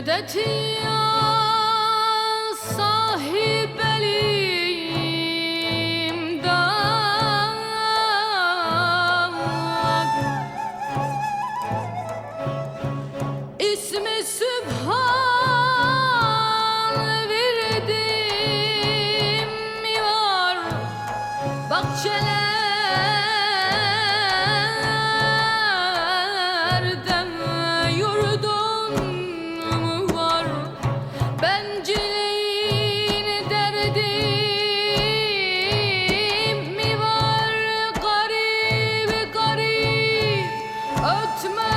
medet ya sahip elimden. İsmi Sübhan verdim mi var bahçelerden, yurdum var bencilliğin derdim mi var, garip garip ötme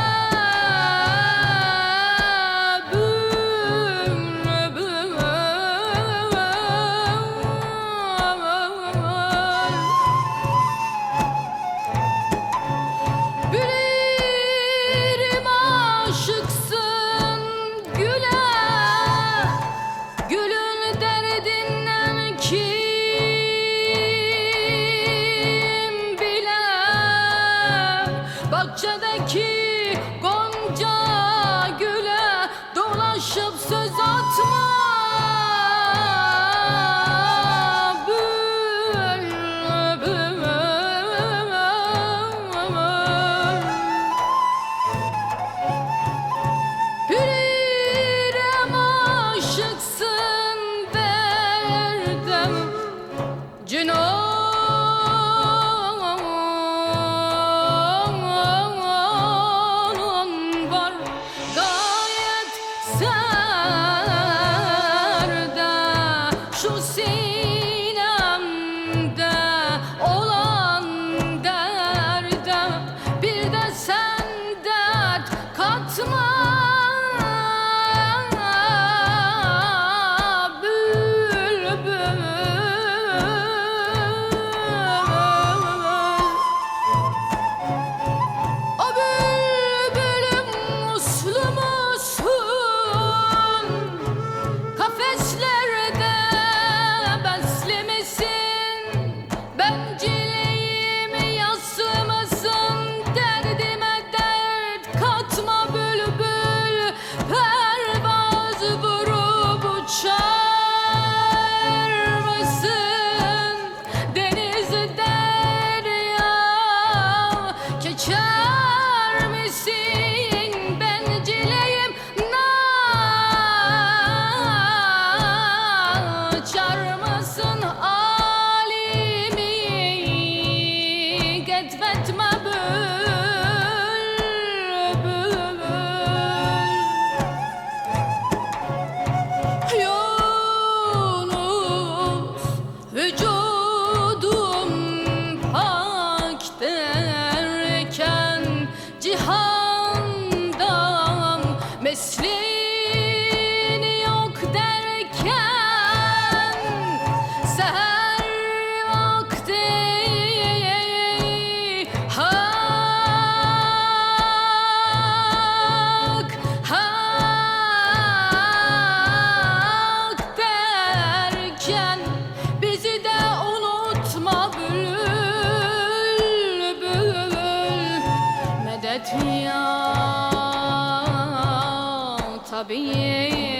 bahçedeki gonca güle dolaşıp söz atma. Bülbül Hürrem aşıksın derdim Cino. Şu sinemde olan derde bir de sen dert katma. Bülbül o bülbülüm uslu musun? Kafeslerde bencilliğimi yasmasın, derdime dert katma bülbül. Pervaz vurup uçar mısın? Deniz derya geçer misin? Bencilliğim açar mısın? Etme bülbül. Yunus vücudum pak derken cihandan meslin yok derken seher vakti bizi de unutma bülbül. Medet ya tabii